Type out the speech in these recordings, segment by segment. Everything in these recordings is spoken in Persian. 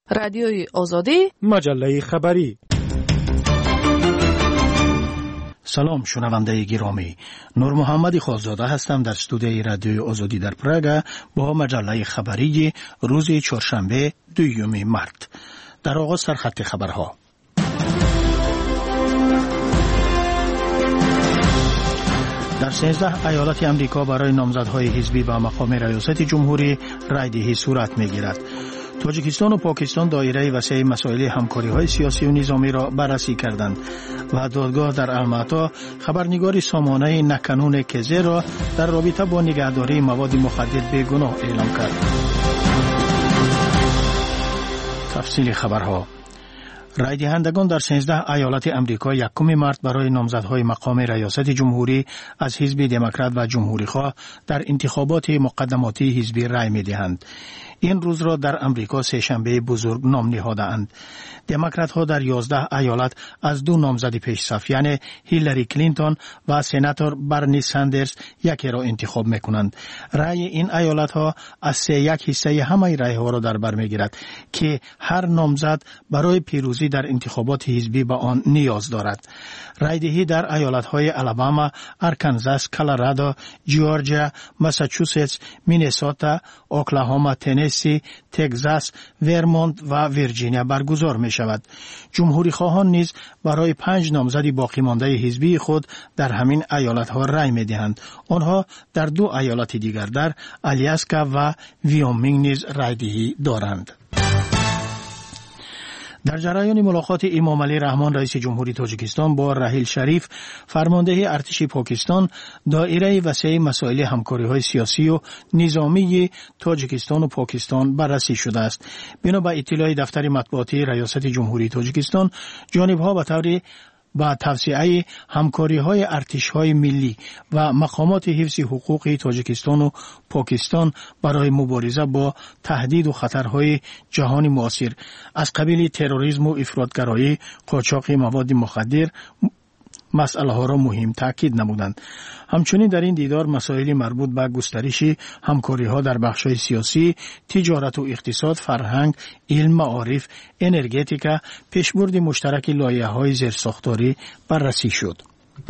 رادیوی آزادی، مجله خبری. سلام شنونده گرامی، نور محمد خالزاده هستم در استودیوی رادیوی آزادی در پراگ با مجله خبری روز چهارشنبه 2 مارس. در آغاز سرخط خبرها. در 13 ایالت امریکا برای نامزدهای حزبی به مقام ریاست جمهوری رایدهی صورت می‌گیرد. تاجیکستان و پاکستان دایره وسیع مسائل همکاری‌های سیاسی و نظامی را بررسی کردند و دادگاه در الماتا خبرنگار سامانه نکنون کزه را در رابطه با نگهداری مواد مخدر بیگناه اعلام کرد. تفصیل خبرها. رای دهندگان در 13 ایالت امریکا 1 مارس برای نامزدهای مقام ریاست جمهوری از حزب دموکرات و جمهوری‌خواه در انتخابات مقدماتی حزبی رای می‌دهند. این روز را در امریکا سه‌شنبه بزرگ نام نهاده‌اند. دموکرات ها در 11 ایالت از 2 نامزد پیش‌صف یعنی هیلاری کلینتون و سناتور برنی ساندرز یکی را انتخاب می‌کنند. رای این ایالت ها از 3/1 حصه همه رای ها را در بر می‌گیرد که هر نامزد برای پیروزی در انتخابات حزبی به آن نیاز دارد. رایدهی در ایالت های آلاباما، آرکانزاس، کلرادو، جورجیا، ماساچوستس، مینیسوتا، اوکلاهوما، تنسی، تگزاس، ورمونت و ویرجینیا برگزار می شود. جمهوری خواهان نیز برای 5 نامزد باقی مانده حزبی خود در همین ایالت ها رای می دهند. آنها در 2 ایالت دیگر در آلیاسکا و ویومینگ نیز رایدهی دارند. در جریان ملاقات امام علی رحمان رئیس جمهوری تاجیکستان با راحیل شریف فرمانده ارتش پاکستان، دایره وسیع مسائل همکاری‌های سیاسی و نظامی تاجیکستان و پاکستان بررسی شده است. بنا به اطلاع دفتر مطبوعاتی ریاست جمهوری تاجیکستان، جانب‌ها به طور با توسعه همکاری‌های ارتش‌های ملی و مقامات حفظ حقوق تاجیکستان و پاکستان برای مبارزه با تهدید و خطرهای جهانی معاصر از قبیل تروریسم و افراطگرایی، قاچاق مواد مخدر مسئله ها را مهم تاکید نمودند. همچنین در این دیدار مسائل مربوط به گسترش همکاری ها در بخش‌های سیاسی، تجارت و اقتصاد، فرهنگ، علم، معارف، انرژتیکا، پیشبرد مشترک لایحه‌های زیرساختاری بررسی شد.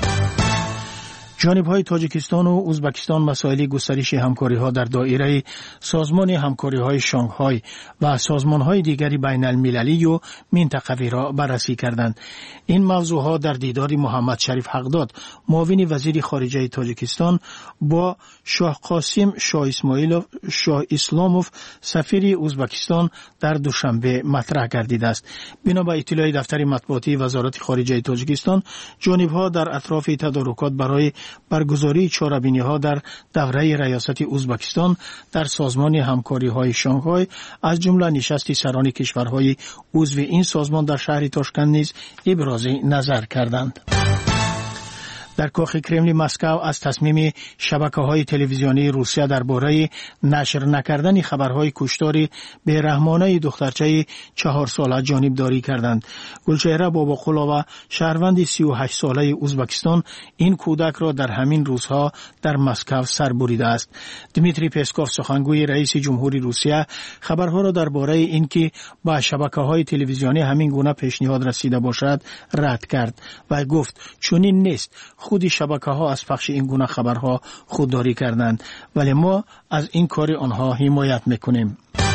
جانب‌های تاجیکستان و ازبکستان مسائل گسترش همکاری‌ها در دایره سازمان همکاری‌های شانگهای و سازمان‌های دیگری بین المللی و منطقوی را بررسی کردند. این موضوعها در دیدار محمد شریف حقداد، معاون وزیر خارجه تاجیکستان، با شاه قاسم شاه اسلاموف سفیر ازبکستان در دوشنبه مطرح گردیده است. بنا به اطلاع دفتر مطبوعاتی وزارت خارجه تاجیکستان، جانب‌ها در اطراف تدارکات برای برگزاری چهاربینی‌ها در دوره ریاست ازبکستان در سازمان همکاری‌های شانگهای از جمله نشست سران کشورهای عضو این سازمان در شهر تاشکند نیز ابراز نظر کردند. در کاخ کرملین مسکو از تصمیم شبکه‌های تلویزیونی روسیه درباره نشر نکردن خبرهای کشتار بی‌رحمانه دخترچه 4 ساله جانبداری کردند. گلچهره باباقولووا، شهروند 38 ساله ازبکستان، این کودک را در همین روزها در مسکو سربریده است. دمیتری پسکوف، سخنگوی رئیس جمهوری روسیه، خبرها را درباره اینکه با شبکه‌های تلویزیونی همین گونه پیشنهاد رسیده باشد رد کرد و گفت چنین نیست. خود شبکه‌ها از پخش این گونه خبرها خودداری کردند، ولی ما از این کار آنها حمایت میکنیم.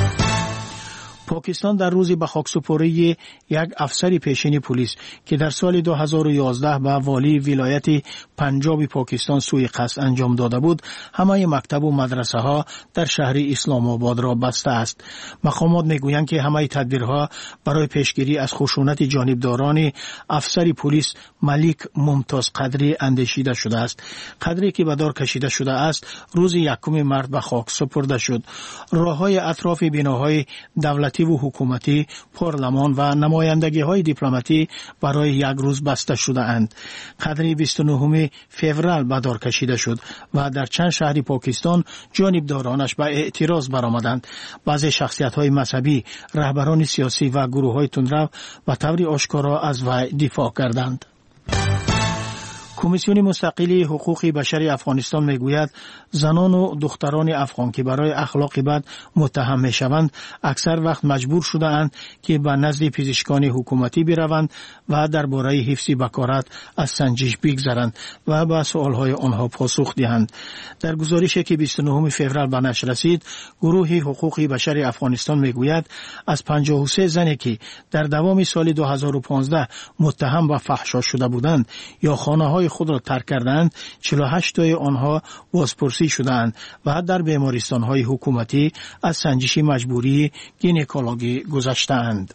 پاکستان در روزی به خاکسپاری یک افسر پیشین پلیس که در سال 2011 به والی ولایت پنجاب پاکستان سوء قصد انجام داده بود، همه مکتب و مدرسه ها در شهر اسلام آباد را بسته است. مقامات میگویند که همه تدبیرها برای پیشگیری از خشونت جانبداران افسر پلیس ملیک ممتاز قدری اندیشیده شده است. قدری که به دار کشیده شده است روز 1 مارس به خاک سپرده شد. راههای اطراف بناهای دولتی و حکومتی، پارلمان و نمایندگی‌های دیپلماتی برای یک روز بسته شده اند. قدری 29 فوریه به دار کشیده شد و در چند شهر پاکستان جانبدارانش به اعتراض برآمدند. بعضی شخصیت‌های مذهبی، رهبران سیاسی و گروه‌های تندرو به طور آشکارا از وی دفاع کردند. کمیسیون مستقلی حقوق بشری افغانستان میگوید زنان و دختران افغان که برای اخلاق بد متهم میشوند اکثر وقت مجبور شده اند که به نزد پزشکان حکومتی بروند و درباره حفظ بکارت از سنجش بگذرند و به سوالهای آنها پاسخ دهند. در گزارشی که 29 فوریه به نشر رسید، گروه حقوق بشری افغانستان میگوید از 53 زنی که در دوام سال 2015 متهم به فحشا شده بودند یا خانه‌های خود را ترک کردند، 48 تای آنها بازپرسی شدند و در بیمارستان‌های حکومتی از سنجش مجبوری گینکولوژی گذشته‌اند.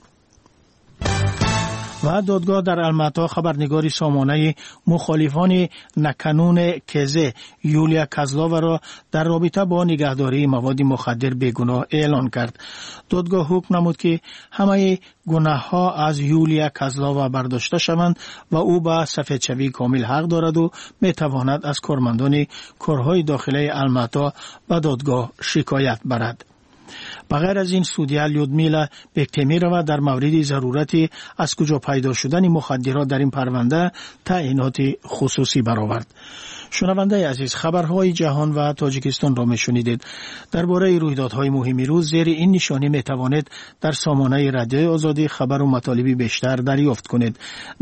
و دادگاه در الماتا خبرنگاری سامانه مخالفان نکنون کزه یولیا کازلاوا را در رابطه با نگهداری مواد مخدر بیگناه اعلان کرد. دادگاه حکم نمود که همه گناه‌ها از یولیا کازلاوا برداشته شوند و او به سفیدشوی کامل حق دارد و میتواند از کارمندان کارهای داخلی الماتا به دادگاه شکایت برد. بغیر از این سودیا لیودمیلا بکتمیروا در مورد ضرورت از کجا پیدا شدن مخدرات در این پرونده تعیینات خصوصی برآورد. شنونده عزیز، خبرهای جهان و تاجیکستان را میشنیدید. درباره رویدادهای مهم روز زیر این نشانی میتوانید در سامانه رادیوی آزادی خبر و مطالب بیشتر دریافت کنید.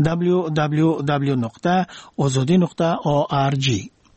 www.azadi.org.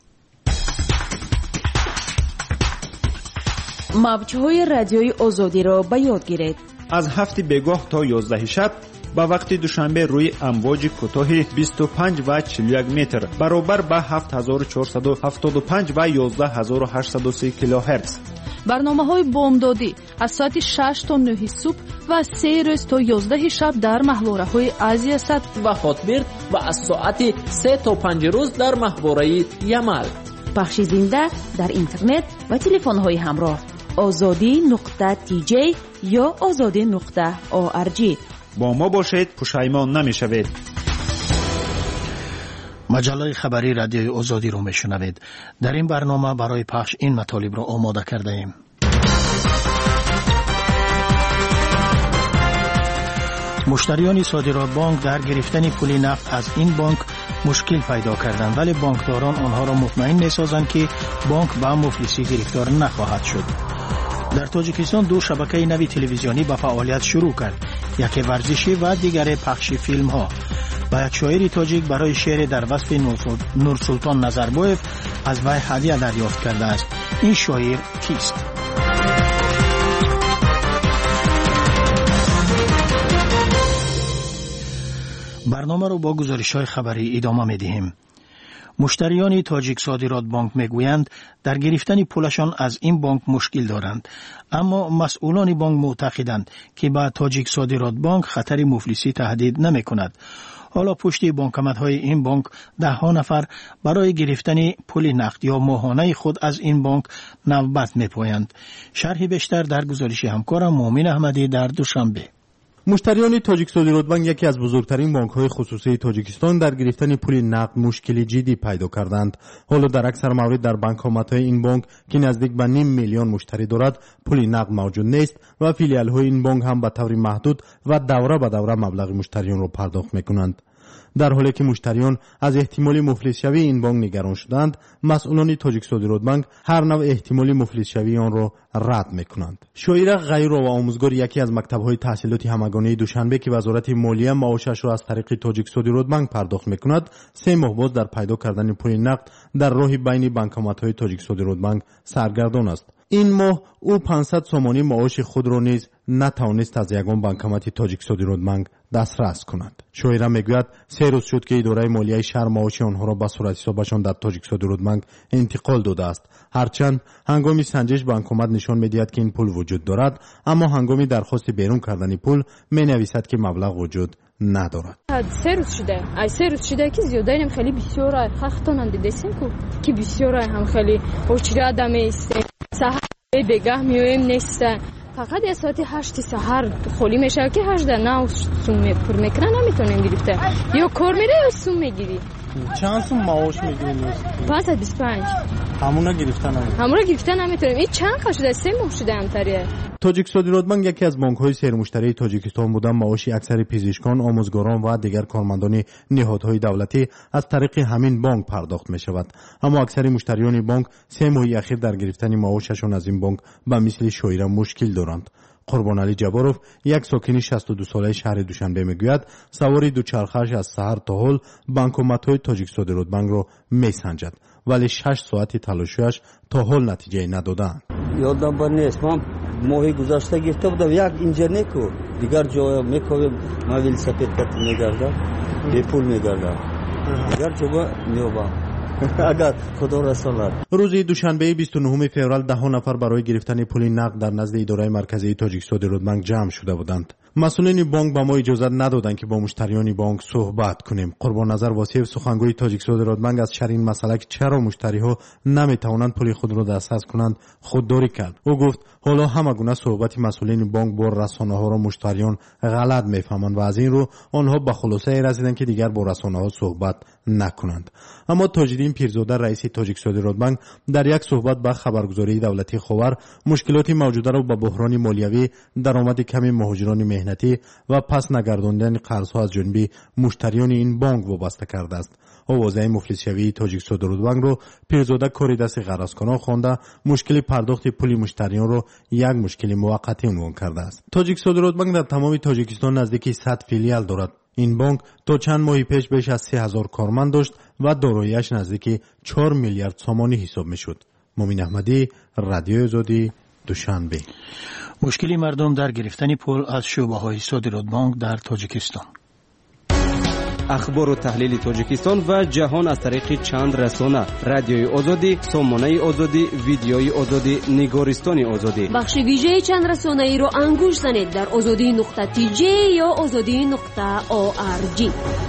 موجهای رادیوی آزادی را به یاد گیرید. از 7 بگاه تا 11 شب با وقت دوشنبه روی امواج کوتاه 25 و 41 متر برابر به 7475 و 11830 کیلوهرتز. برنامه‌های بامدادی از ساعت 6 تا 9 صبح و 3 روز تا 11 شب در محوره‌های آسیا صد و هاتبرد و از ساعت 3 تا 5 روز در محوره یمل. پخش زنده در اینترنت و تلفن‌های همراه azadi.tj یا azadi.org. با ما باشید، پشیمان نمی‌شوید. مجله خبری رادیوی آزادی رو میشنوید. در این برنامه برای پخش این مطالب را آماده کرده ایم. مشتریان صادرات بانک در گرفتن پول نفت از این بانک مشکل پیدا کردند، ولی بانکداران آنها را مطمئن می‌سازند که بانک به مفلسی گرفتار نخواهد شد. در تاجیکستان 2 شبکه نوی تلویزیونی به فعالیت شروع کرد، یکی ورزشی و دیگر پخش فیلم ها. و یک شاعر تاجیک برای شعر در وصف نورسلطان نظربایف از وی هدیه دریافت کرده است. این شاعر کیست؟ برنامه رو با گزارش‌های خبری ادامه می‌دهیم. مشتریان تاجیک صادرات بانک میگویند در گرفتن پولشان از این بانک مشکل دارند، اما مسئولان بانک معتقدند که با تاجیک صادرات بانک خطر مفلسی تهدید نمی‌کند. حالا پشت بانکمت‌های این بانک 10 نفر برای گرفتن پول نقد یا ماهانه خود از این بانک نوبت می‌پویند. شرح بیشتر در گزارش همکارم مومن احمدی در دوشنبه. مشتریان تاجیک صادرات بانک، یکی از بزرگترین بانک‌های خصوصی تاجیکستان، در گرفتن پول نقد مشکلی جدی پیدا کردند. حالا در اکثر موارد در بانک‌های این بانک که نزدیک به 5 میلیون مشتری دارد پول نقد موجود نیست و فیلیال‌های این بانک هم به طور محدود و دوره به دوره مبلغ مشتریان را پرداخت می‌کنند. در حالی که مشتریان از احتمال مفلس‌شوی این بانک نگران شدند، مسئولان تاجیک صادرات بانک هر نوع احتمال مفلس‌شوی آن را رد می‌کنند. شاعر غیر و آموزگار یکی از مکتب‌های تحصیلاتی همگانی دوشنبه که وزارت مالیه معاشش را از طریق تاجیک صادرات بانک پرداخت می‌کند، 3 ماه باز در پیدا کردن پول نقد در راه بین بانکمت‌های تاجیک صادرات بانک سرگردان است. این ماه او 500 سومانی معاش خود را نیز نتوانست از یگان بانکمت تاجیک صادرات بانک دسترس کند. شاعر میگوید 3 روز شد که اداره مالیه شهر معاش آنها را به صورت حسابشان در تاجیک صادرات بانک انتقال داده است. هرچند هنگامی سنجش بانکمت نشان می‌دهد که این پول وجود دارد، اما هنگامی درخواست بیرون کردن پول می‌نویسد که مبلغ وجود ندارد. 3 روز شده که زیاده هم خیلی بسیار خختانند دیدیم که بسیار هم خیلی اوچری آدم است. سحر بگاه میویم نیست. فقط از ساعت 8 سحر خالی میشه که 8 9 سوم پر میکنه، نمیتونیم گرفته. یا کار میره یا سوم میگیری. چند سوم معاش میگیرین؟ 525. همونا گرفتن نمیتونیم. این چند خواهد شده؟ 3 ماه شده همتریه. تاجیک صادراتبانک یکی از بانک‌های سرمشتری تاجیکستان بوده. معاش اکثر پزشکان، آموزگاران و دیگر کارمندان نهادهای دولتی از طریق همین بانک پرداخت می شود. اما اکثر مشتریان بانک 3 ماه اخیر در گرفتن معاششان از این بانک به مثل شویره مشکل دارند. قربان علی جباروف، یک ساکن 62 ساله شهر دوشنبه میگوید سواری دوچرخه‌اش از سحر تا حال بانکومت‌های تاجیک صادراتبانک را میسنجد، ولی 6 ساعتی تلاشش تا حال نتیجه ندادند. یادم بر نیست، من ماهی گذشته گرفته بودم یک اینجرنیکو دیگر جا میکویم مویل سپید کت میگردم به پول میگردم دیگر جا میوبم اگر خدا رسالت. روز دوشنبه 29 فوریه 10 نفر برای گرفتن پول نقد در نزد اداره مرکزی تاجیک صادراتبانک جمع شده بودند. مسئولین بانک به ما اجازه ندادند که با مشتریان بانک صحبت کنیم. قربان نظر واسیف، سخنگوی تاجیک صادراتبانک، از شر این مسئله که چرا مشتری‌ها نمیتوانند پول خود را دسترس کنند خودداری کرد. او گفت حالا همه گونه صحبت مسئولین بانک با رسانه‌ها را مشتریان غلط میفهمند و از این رو آنها به خلاصه رسیدند که دیگر با رسانه‌ها صحبت نکنند. اما تاجدین پیرزاده، رئیس تاجیک صادراتبانک، در یک صحبت با خبرگزاری دولتی خاور مشکلات موجوده را با بحران مالیوی، درآمد کم مهاجران مهنتی و پس نگرداندن قرض‌ها از جانب مشتریان این بانک وابسته کرده است. آوازه مفلس‌شوی تاجیک صادراتبانک را پیرزاده کاری دست غرضکنان خوانده مشکل پرداخت پول مشتریان را یک مشکل موقتی عنوان کرده است. تاجیک صادراتبانک در تمام تاجیکستان نزدیک 100 فیلیال دارد. این بانک تا چند ماه پیش بیش از 3000 کارمند داشت و دارایی‌اش نزدیک 4 میلیارد سامانی حساب میشد. مومین احمدی، رادیو آزادی، دوشنبه. مشکلی مردم در گرفتن پول از شعبه‌های صادراتبانک در تاجیکستان. اخبار و تحلیل تاجیکستان و جهان از طریق چند رسانه: رادیوی آزادی، سامانه آزادی، ویدیوی آزادی، نگارستان آزادی. بخش ویژه چند رسانه‌ای رو انگوش زنید در azadi.tj یا azadi.org.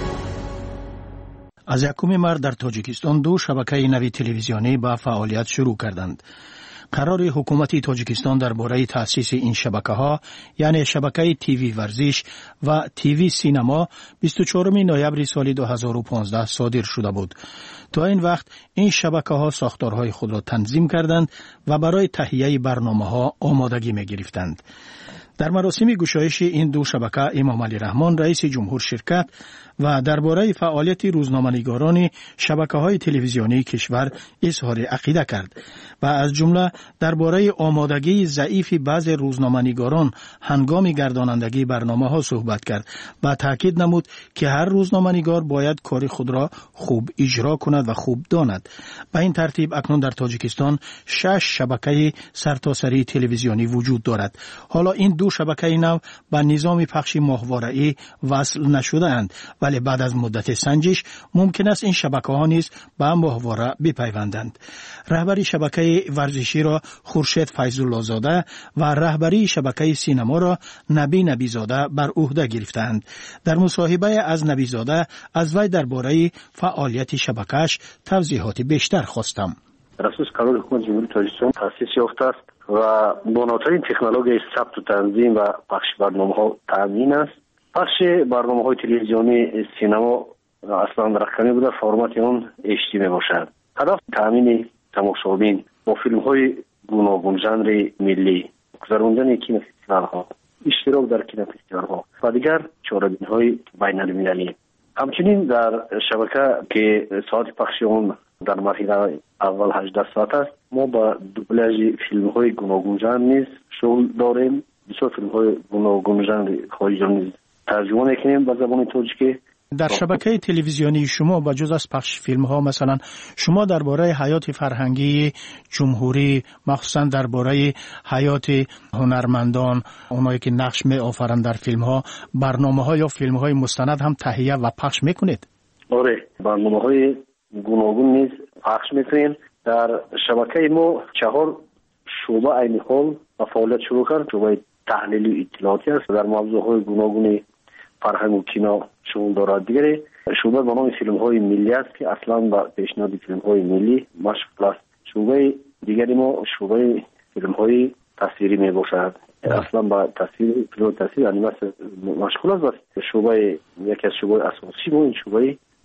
از 1 مارس در تاجیکستان 2 شبکه نوی تلویزیونی به فعالیت شروع کردند. قرار حکومت تاجیکستان درباره تأسیس این شبکه‌ها، یعنی شبکه تیوی ورزش و تیوی سینما، 24 نوامبر سال 2015 صادر شده بود. تا این وقت این شبکه‌ها ساختارهای خود را تنظیم کردند و برای تهیه برنامه‌ها آمادگی می‌گرفتند. در مراسم گشایش این 2 شبکه امام علی رحمان رئیس جمهور شرکت و درباره فعالیت روزنامه‌نگاران شبکه‌های تلویزیونی کشور اظهار عقیده کرد و از جمله درباره آمادگی ضعیف بعض روزنامه‌نگاران هنگام گردانندگی برنامه‌ها صحبت کرد و تاکید نمود که هر روزنامه‌نگار باید کار خود را خوب اجرا کند و خوب داند. به این ترتیب اکنون در تاجیکستان 6 شبکه سرتاسری تلویزیونی وجود دارد. حالا این 2 شبکه نو به نظام پخش ماهواره‌ای وصل نشده‌اند، ولی بعد از مدت سنجش ممکن است این شبکه‌ها نیز به ماهواره بپیوندند. رهبری شبکه ورزشی را خورشید فیض‌الله زاده و رهبری شبکه سینما را نبی زاده بر عهده گرفتند. در مصاحبه از نبی زاده از وی درباره فعالیت شبکه‌اش توضیحات بیشتر خواستم. در اساس قانون حکومت جمهوری تاجیکستان تأسیس یافته است و با نوترین تکنولوژی ثبت و تنظیم و پخش برنامه‌ها تامین است. پخش برنامه‌های تلویزیونی سینما اصلا رقمی بوده، فرمت آن HD میباشد. هدف تامین تماشابین با فیلم‌های گوناگون ژانر ملی، گذراندن کینوفستیوال‌ها، اشتراک در کینوفستیوال‌ها و دیگر چاره‌بین‌های بین‌المللی. همچنین در شبکه که ساعت پخش آن در مرحله اول 18 ساعت است، ما با دوبلاژ فیلم‌های گوناگون ژانر نیز شغل داریم. بسیار فیلم‌های گوناگون ژانر خارجی نیز ترجمه می‌کنیم به زبان تاجیکی. در شبکه تلویزیونی شما با جز از پخش فیلم ها مثلا شما درباره حیات فرهنگی جمهوری، مخصوصا درباره حیات هنرمندان، اونایی که نقش می آفرند در فیلم ها، برنامه ها یا فیلم های مستند هم تهیه و پخش میکنید؟ آره، برنامه های گوناگون نیز پخش میکنیم. در شبکه ما 4 شعبه عین حال فعالیت شروع کرد. شعبه تحلیلی اطلاعاتی است در موضوعهای گوناگون فرهنگ و کینا شغل دارد. دیگری شعبه به نام فیلم های ملی است که اصلا با پیشنهاد فیلم های ملی مشغول است. شعبه دیگری ما شعبه فیلم های تصویری می باشد، اصلا با تصویر انیماسیون مشغول است. شعبه یکی از شعبه اساسی ما این شعبه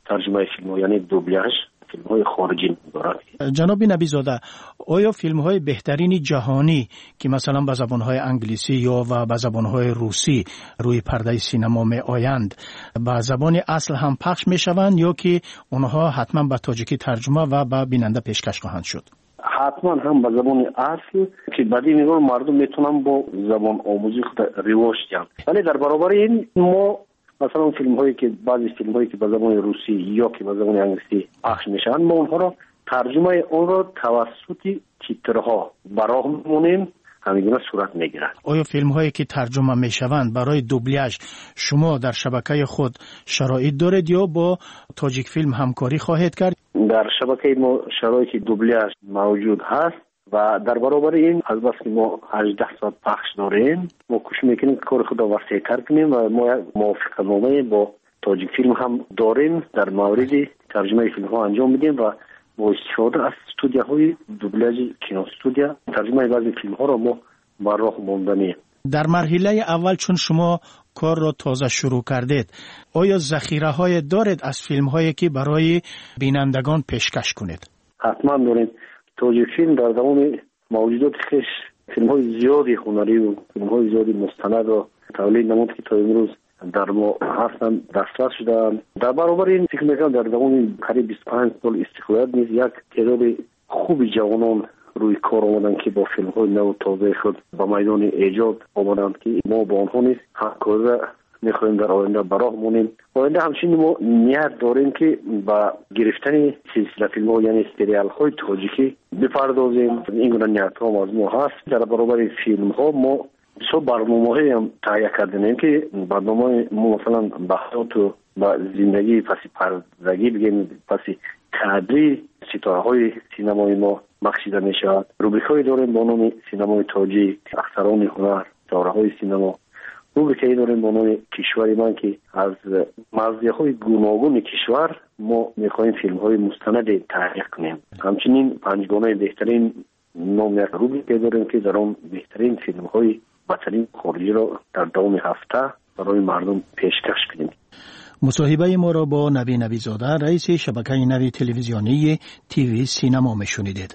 ترجمه فیلم ها یعنی دوبلیاژ فیلم های خارجی دارد. جناب نبی‌زاده، آیا فیلم های بهترین جهانی که مثلا به زبان های انگلیسی یا و به زبان های روسی روی پرده سینما می آیند به زبان اصل هم پخش می شوند یا که اونها حتما به تاجیکی ترجمه و به بیننده پیشکش خواهند شد؟ حتما هم به زبان اصل که بعدی میگم مردم میتونن با زبان آموزی خود رواج دهند. ولی در برابر این ما مثلا فیلم هایی که بعضی فیلم هایی که به زبان روسی یا که به زبان انگلیسی پخش میشن ما اونها را ترجمه اون را توسط تیترها براه میمونیم همینگونه صورت میگیرد. آیا فیلم هایی که ترجمه میشوند برای دوبلیاژ شما در شبکه خود شرایط دارید یا با تاجیک فیلم همکاری خواهید کرد؟ در شبکه ما شرایط دوبلیاژ موجود هست و در برابر این از بس که ما 18 ساعت پخش داریم ما کوشش میکنیم که کار خود را وسیع‌تر کنیم و ما موافقتنامه با تاجیک فیلم هم داریم در مورد ترجمه فیلم ها انجام میدیم و با استفاده از استودیوهای دوبلیاژ کینو استودیو ترجمه بعضی فیلم ها را ما بر راه ماندنیم. در مرحله اول چون شما کار را تازه شروع کردید آیا ذخیره های دارید از فیلم هایی که برای بینندگان پیشکش کنید؟ حتما داریم. تاجیک فیلم در دوام موجودات خیش فیلم های زیادی هنری و فیلم های زیادی مستند را تولید نمود که تا امروز در ما هستن دسترس شدن. در برابر این فکر میکنم در دوام قریب 25 سال استقلال نیز یک تعداد خوبی جوانان روی کار آمدن که با فیلم های نو تازه خود با میدان ایجاد آمدند که ما با آنها نیز همکاری میخواهیم در آینده براه مونیم. آینده همچنین ما نیت داریم که با گرفتن سلسله فیلم ها یعنی سریال های تاجیکی بپردازیم. این گونه نیت ها از ما هست. در برابر فیلم ها ما بسیار برنامه‌هایی هم تهیه کردیم که برنامه ما مثلا به حیات و به زندگی پسی پردگی بگیم پسی کادری ستاره های سینمای ما بخشیده می شود. روبریک‌هایی داریم با نام سینمای تاجیک، اختران هنر، ستاره های سینما. روبریک‌هایی داریم با نام کشوری من که از مرزهای گوناگون کشور ما می‌خواهیم فیلم‌های مستند تهیه کنیم. همچنین پنجگانه بهترین نام یک روبریک داریم که در آن بهترین فیلم‌های بهترین خارجی را در دوام هفته برای مردم پیشکش کنیم. مصاحبه ما را با نبی‌زاده رئیس شبکه نوی تلویزیونی تیوی سینما میشنیدید.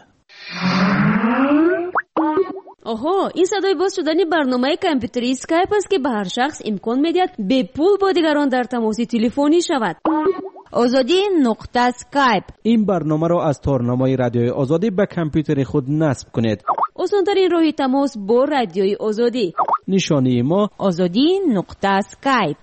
آها، این صدای باز شدن برنامه کامپیوتری اسکایپ است که به هر شخص امکان میدهد به پول با دیگران در تماس تلفنی شود. آزادی نقطه اسکایپ. این برنامه را از تارنمای رادیوی آزادی به کامپیوتر خود نصب کنید. آسان‌ترین راه تماس با رادیوی آزادی. نشانی ما آزادی نقطه اسکایپ.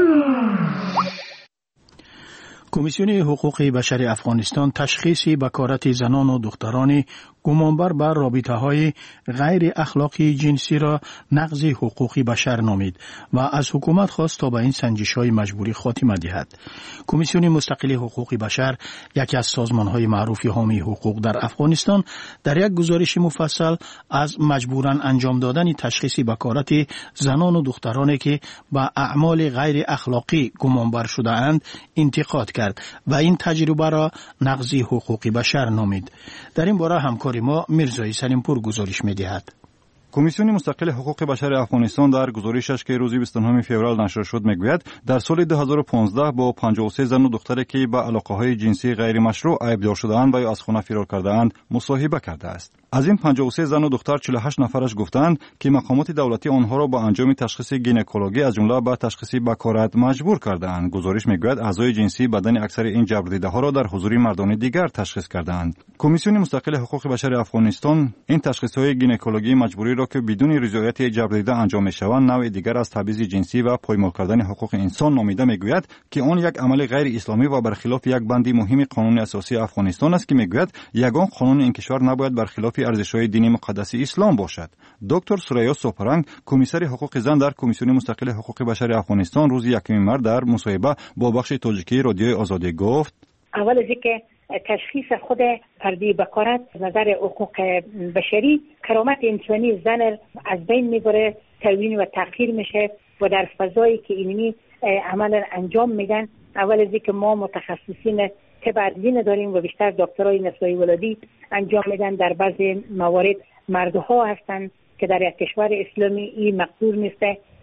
کمیسیون حقوق بشر افغانستان تشخیص بکارت زنان و دختران گمانبر بر رابطه‌های غیر اخلاقی جنسی را نقض حقوق بشر نامید و از حکومت خواست تا به این سنجش‌های مجبوری خاتمه دهد. کمیسیون مستقل حقوق بشر، یکی از سازمان‌های معروف حامی حقوق در افغانستان، در یک گزارش مفصل از مجبوراً انجام دادن تشخیص بکارت زنان و دخترانی که به اعمال غیر اخلاقی گمانبر شده‌اند انتقاد کرد و این تجربه را نقض حقوق بشر نامید. در این باره همکار ما میرزایی سلیمپور گزارش می‌دهد. کمیسیون مستقل حقوق بشر افغانستان در گزارشش که روز 29 فوریه نشر شد میگوید در سال 2015 با 53 زن و دختری که به علاقه‌های جنسی غیر مشروع عیبدار شده‌اند و یا از خانه فرار کرده‌اند مصاحبه کرده است. از این 53 زن و دختر 48 نفرش گفتند که مقامات دولتی آنها را با انجام تشخیص گینکولوژی از جمله به تشخیص بکارت مجبور کرده‌اند. گزارش میگوید اعضای جنسی بدن اکثر این جبردیده‌ها را در حضور مردان دیگر تشخیص کرده‌اند. کمیسیون مستقل حقوق بشر افغانستان این تشخیص‌های گینکولوژی مجبوری را که بدون رضایت جبردیده انجام می‌شوند نوع دیگر از تبعیض جنسی و پایمال کردن حقوق انسان نامیده میگوید که آن یک عمل غیر اسلامی و برخلاف یک بند مهم قانون اساسی افغانستان است که میگوید یگان قانون این کشور نباید برخلاف ارزش‌های دینی مقدس اسلام باشد. دکتر سریا سوپرنگ، کمیسر حقوق زن در کمیسیون مستقل حقوق بشر افغانستان، روز 1 مارس در مصاحبه با بخش تاجیکی رادیوی آزادی گفت: اول از اینکه تشخیص خود فردی بکارت از نظر حقوق بشری کرامت انسانی زن از بین میبره، تلوین و تغییر میشه و در فضایی که اینی عملا انجام میدن. اول از اینکه ما متخصصین طب ادویه داریم و بیشتر دکترای نسایی ولادی انجام میدن. در بعضی موارد مردها هستن که در یک کشور اسلامی این مقدور نیسته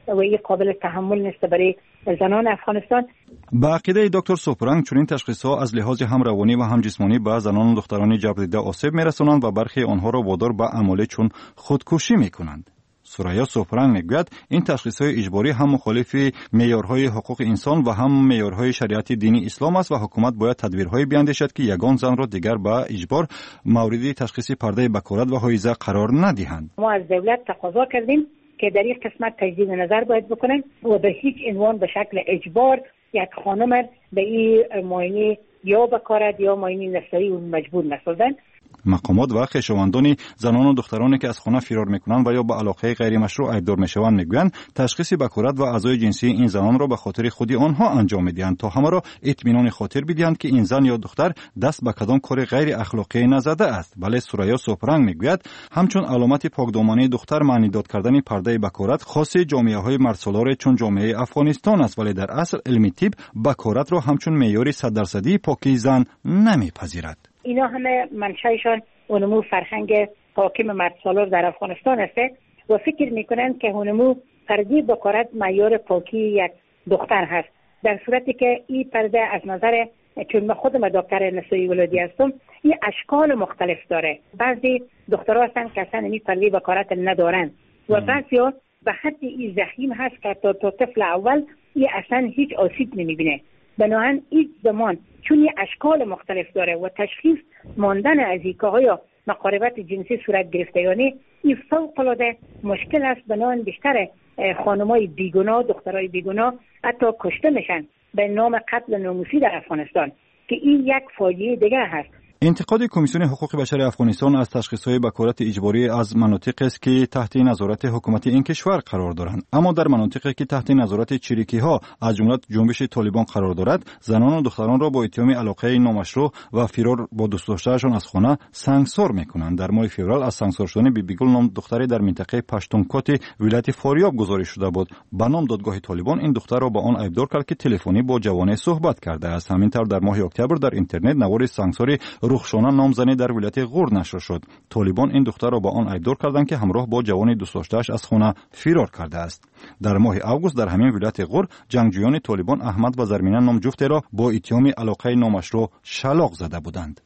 و این قابل تحمل نیست برای زنان افغانستان. با عقیده دکتر سوپرنگ چنین تشخیص‌ها از لحاظ هم روانی و هم جسمانی به زنان و دختران جبر دیده آسیب می‌رسانند و برخی آنها را وادار به اعمال چون خودکشی می‌کنند. سوریا سوپرنگ میگوید این تشخیص‌های اجباری هم مخالف معیارهای حقوق انسان و هم معیارهای شریعت دینی اسلام است و حکومت باید تدبیرهایی بیاندیشد که یگان زن را دیگر به اجبار مورد تشخیص پرده بکارت و حایزه قرار ندهند. ما از دولت تقاضا کردیم که در این قسمت تجدید نظر باید بکنن و به هیچ عنوان به شکل اجبار یک خانم به این معاینه یا بکارت یا معاینه نسایی مجبور نسازن. مقامات و خویشاوندان زنان و دخترانی که از خانه فرار میکنند و یا به علاقه غیر مشروع ایبدار میشوند میگویند تشخیص بکارت و اعضای جنسی این زنان را به خاطر خود آنها انجام میدهند تا همه را اطمینان خاطر بدهند که این زن یا دختر دست به کدام کار غیر اخلاقی نزده است. ولی سوریا سوپرنگ میگوید همچون علامت پاکدامنی دختر معنی داد کردن پرده بکارت خاص جامعه های مردسالار چون جامعه افغانستان است، ولی در اصل علم طب بکارت را همچون معیار 100% پاکی زن نمیپذیرد. اینا همه منشأشان اونمو فرهنگ حاکم مردسالار در افغانستان است و فکر میکنند که اونمو پرده بکارت معیار پاکی یک دختر هست، در صورتی که این پرده از نظر چون من خودم دکتر نسایی ولادی هستم این اشکال مختلف داره. بعضی دخترها هستن که اصلا این پرده بکارت ندارن و بعضیا به حد این ضخیم هست که تا طفل اول این اصلا هیچ آسیب نمیبینه. بنابراین این زمان چون یه اشکال مختلف داره و تشخیص ماندن از ایکاهای مقاربت جنسی صورت گرفته یعنی این فوق‌العاده مشکل است. بنابراین بیشتر خانمای بیگناه، دخترای بیگناه حتی کشته میشن به نام قتل ناموسی در افغانستان که این یک فاجعه دیگه هست. انتقاد کمیسیون حقوق بشر افغانستان از تشخیص‌های بکارت اجباری از مناطقی است که تحت نظارت حکومت این کشور قرار دارند، اما در مناطقی که تحت نظارت چریکی‌ها از جمله جنبش طالبان قرار دارد زنان و دختران را با اتهام علاقه نامشروع و فرار با دوست داشته‌شان از خانه سانسور می‌کنند. در ماه فوریه از سانسور شدن بیبیگل نام دختری در منطقه پشتونکوت ولایت فاریاب گزارش شده بود. به نام دادگاه طالبان این دختر را با آن ایبدار کرد که تلفنی با جوانه صحبت کرده است. همینطور در ماه اکتبر در اینترنت نوار سانسور رخشانه نامزنی در ولایت غور نشر شد. طالبان این دختر را با آن ایبدار کردند که همراه با جوان دوست داشته‌اش از خانه فرار کرده است. در ماه آگوست در همین ولایت غور جنگجویان طالبان احمد و زرمینه نام جفت را با اتهام علاقه نامشروع شلاق زده بودند.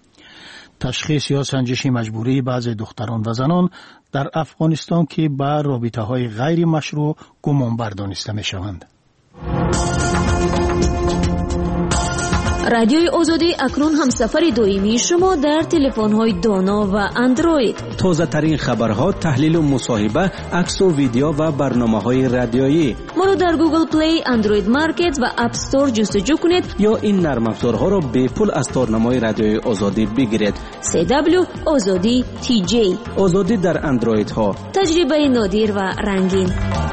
تشخیص یا سنجش مجبوری بعضی دختران و زنان در افغانستان که به رابطه‌های غیر مشروع گمانبر دانسته می‌شوند. رادیوی آزادی اکنون همسفر دائمی شما در تلفن‌های دانا و اندروید. تازه ترین خبرها، تحلیل و مصاحبه، عکس و ویدیو و برنامه‌های رادیویی. ما را در گوگل پلی، اندروید مارکت و اپ استور جستجو کنید یا این نرم افزارها را به پول از تارنمای رادیوی آزادی بگیرید. CW آزادی TJ. آزادی در اندروید ها. تجربه نادر و رنگین.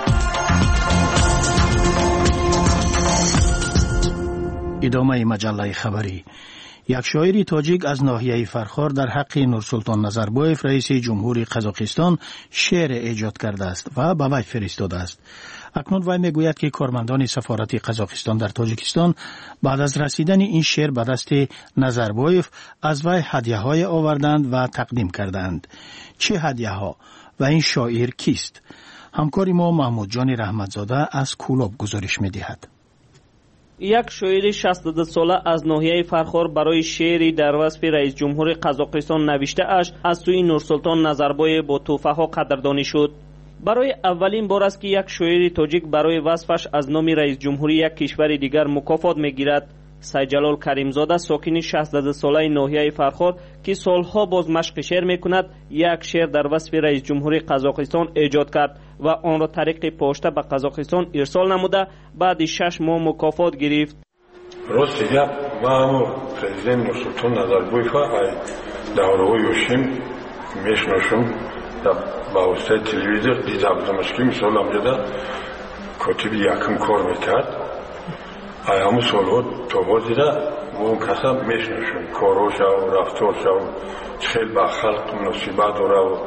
ادامه مجله خبری. یک شاعر تاجیک از ناحیه فرخار در حق نورسلطان نظربایف رئیس جمهوری قزاقستان شعر ایجاد کرده است و به وی فرستاده است. اکنون وی میگوید که کارمندان سفارت قزاقستان در تاجیکستان بعد از رسیدن این شعر به دست نظربایف از وی هدیه‌های آوردند و تقدیم کردند. چه هدیه‌ها و این شاعر کیست؟ همکار ما محمود جان رحمتزاده از کولاب گزارش می‌دهد. یک شاعر 62 ساله از ناحیه فرخار برای شعری در وصف رئیس جمهور قزاقستان نوشته اش از سوی نورسلطان نظربایف با تحفه ها قدردانی شد. برای اولین بار است که یک شاعر تاجیک برای وصفش از نام رئیس جمهوری یک کشور دیگر مکافات میگیرد. سیدجلال کریمزاده ساکن 62 ساله ناحیه فرخار که سالها باز مشق شعر میکند یک شعر در وصف رئیس جمهوری قزاقستان ایجاد کرد و آن را طریق پوسته به قزاقستان ارسال نموده بعد 6 ماه مکافات گرفت. راست گپ ما پرزیدنت نورسلطان نظربایف ای داورویشیم میشناسم با واسطه تلویزیون دیدمش که مثلا امجدا کاتب یکم کار میکرد همون سالها تو دیده و اون کسا میشنشون کاروش و رفتارش و خیلی با خلق مناسبت داره و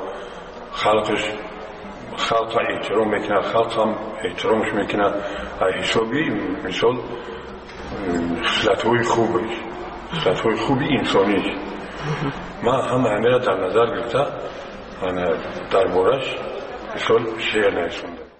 خلق احترام میکنه، خلق هم احترامش میکنه. حسابی مثال خصلت‌های خوبی انسانیش من همه را در نظر گرفته در بارش مثال شعر نوشتم.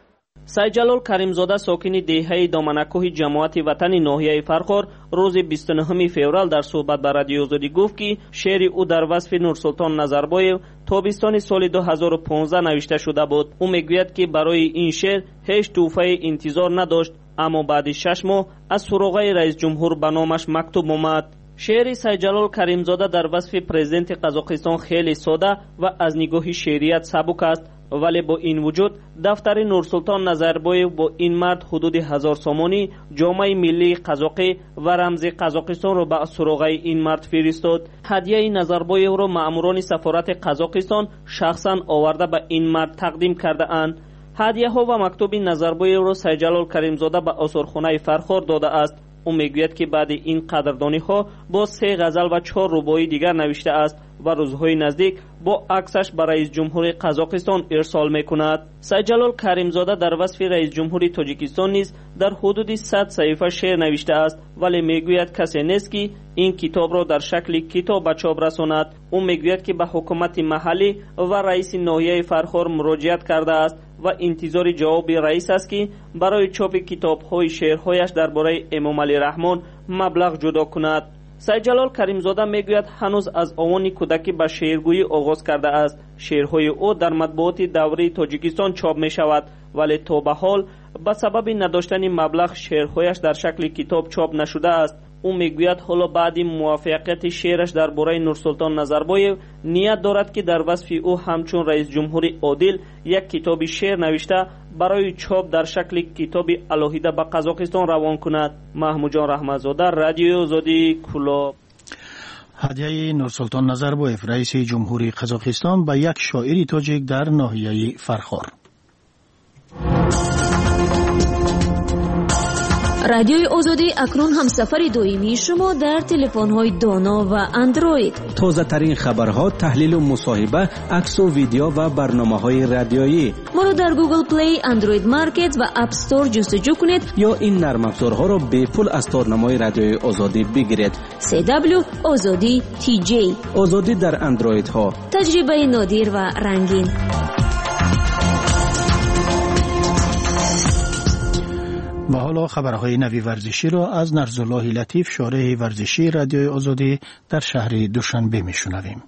سیدجلال کریمزاده ساکن دهه دامنکوه جماعت وطن ناحیه فرخار روز 29 فوریه در صحبت با رادیو آزادی گفت که شعر او در وصف نورسلطان نظربایف تابستان سال 2015 نوشته شده بود. او میگوید که برای این شعر هیچ تحفه انتظار نداشت، اما بعد 6 ماه از سراغ رئیس جمهور به نامش مکتوب آمد. شعر سیدجلال کریمزاده در وصف پرزیدنت قزاقستان خیلی ساده و از نگاه شعریت سبک است، ولی با این وجود دفتر نورسلطان نظربایف با این مرد حدود 1000 سامانی جامعه ملی قزاقی و رمز قزاقستان را به سراغ این مرد فرستاد. هدیه نظربایف را ماموران سفارت قزاقستان شخصا آورده به این مرد تقدیم کرده اند. هدیه ها و مکتوب نظربایف را سیدجلال کریمزاده به آثارخانه فرخار داده است. او میگوید که بعد این قدردانی ها با 3 غزل و 4 رباعی دیگر نوشته است و روزهای نزدیک با عکسش به رئیس جمهور قزاقستان ارسال میکند. سیدجلال کریمزاده در وصف رئیس جمهور تاجیکستان نیز در حدود 100 صفحه شعر نوشته است، ولی میگوید کسی نیست که این کتاب را در شکل کتاب به چاپ رساند. او میگوید که به حکومت محلی و رئیس ناحیه فرخار مراجعت کرده است و انتظار جواب رئیس است که برای چاپ کتاب‌های شعرهایش درباره امام علی رحمان مبلغ جدا کند. سیدجلال کریمزاده میگوید هنوز از آوان کودکی به شعرگویی آغاز کرده است. شعرهای او در مطبوعات دوره تاجیکستان چاپ می شود، ولی تا به حال به سبب نداشتن مبلغ شعرهایش در شکل کتاب چاپ نشده است. او میگوید حالا بعد موفقیت شعرش درباره نورسلطان نظربایف نیت دارد که در وصف او همچون رئیس جمهور عادل یک کتاب شعر نوشته برای چاپ در شکل کتاب الهیده به قزاقستان روان کند. محمود جان رحمتزاده، رادیو آزادی، کلاب. هدیه نورسلطان نظربایف رئیس جمهوری قزاقستان به یک شاعری تاجیک در ناحیه فرخار. رادیوی آزادی اکنون هم سفر دائمی شما در تلفن‌های دانا و اندروید. تازه ترین خبرها، تحلیل و مصاحبه، عکس و ویدیو و برنامه‌های رادیویی. ما رو در گوگل پلی، اندروید مارکت و اپ استور جستجو کنید یا این نرم افزارها را به پول از تارنمای رادیوی آزادی بگیرید. CW آزادی TJ. آزادی در اندروید ها. تجربه نادر و رنگین. و حالا خبرهای نوی ورزشی را از نرزالله لطیف، شارح ورزشی رادیوی آزادی در شهر دوشنبه میشنویم.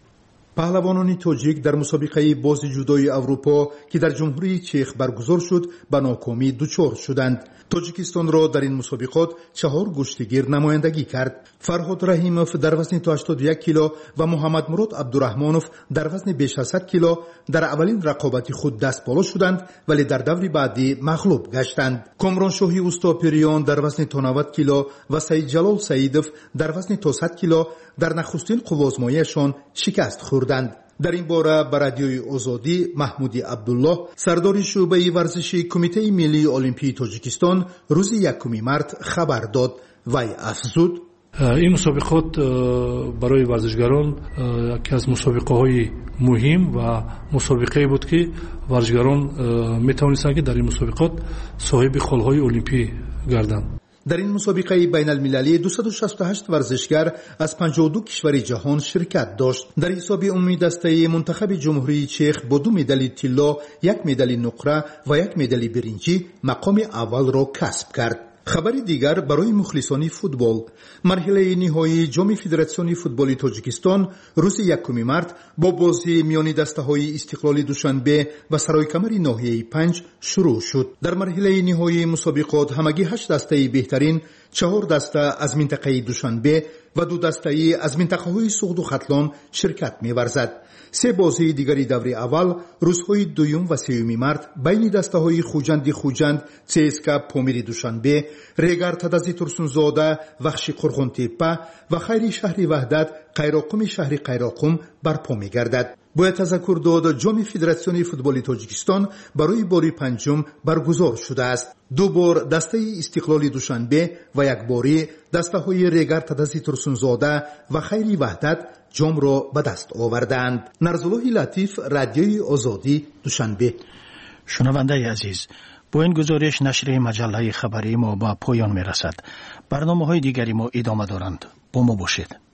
پهلوانان تاجیک در مسابقه باز جودوی اروپا که در جمهوری چخ برگزار شد به ناکامی دچار شدند. تاجیکستان را در این مسابقات 4 گشتگیر نمایندگی کرد. فرهاد رحیموف در وزن تا 81 کیلو و محمد مراد عبدالرحمانوف در وزن بیش از 100 کیلو در اولین رقابت خود دست بالا شدند، ولی در دور بعدی مغلوب گشتند. کامران شاهی اوستاپریان در وزن تا 90 کیلو و سیدجلال سعیدوف در وزن تا 100 کیلو در نخستین قوازماییشان شکست خوردند. در این باره به رادیوی آزادی محمودی عبدالله، سردار شعبه ورزشی کمیته ملی المپی تاجیکستان، روز 1 مارس خبر داد. وی افزود: این مسابقات برای ورزشگران یکی از مسابقه های مهم و مسابقه بود که ورزشگران می توانستند که در این مسابقات صاحب خالهای المپی گردند. در این مسابقه بین المللی 268 ورزشگر از 52 کشور جهان شرکت داشت. در حساب عمومی دسته منتخب جمهوری چخ با 2 مدال طلا، 1 مدال نقره و 1 مدال برنجی مقام اول را کسب کرد. خبری دیگر برای مخلصان فوتبال: مرحله نهایی جام فدراسیون فوتبال تاجیکستان روز 1 مارس با بازی میان دسته‌های استقلال دوشنبه و سرایکمر ناحیه 5 شروع شد. در مرحله نهایی مسابقات همگی 8 دسته بهترین، 4 دسته از منطقه دوشنبه و 2 دسته از منطقه‌های سغد و ختلان شرکت می‌ورزد. 3 بازی دیگری دور اول روزهای 2 و 3 مارس بین دسته‌های خوجند CSKA پامیر دوشنبه، ریگر تدازی ترسونزاده وخشی قرغون تپه و خیری شهر وحدت قیراقم شهر قیراقم برپا می‌گردد. باید تذکر داد جام فدراسیون فوتبال تاجیکستان برای باری 5 برگزار شده است. 2 بار دسته استقلال دوشنبه و 1 باری دسته‌های ریگر تدازی ترسونزاده و خیری وحدت جام را به دست آوردند. نرزالله لطیف، رادیوی آزادی، دوشنبه. شنونده عزیز، با این گزارش نشر مجله خبری ما به پایان می رسد. برنامه‌های دیگری ما ادامه دارند. با ما باشید.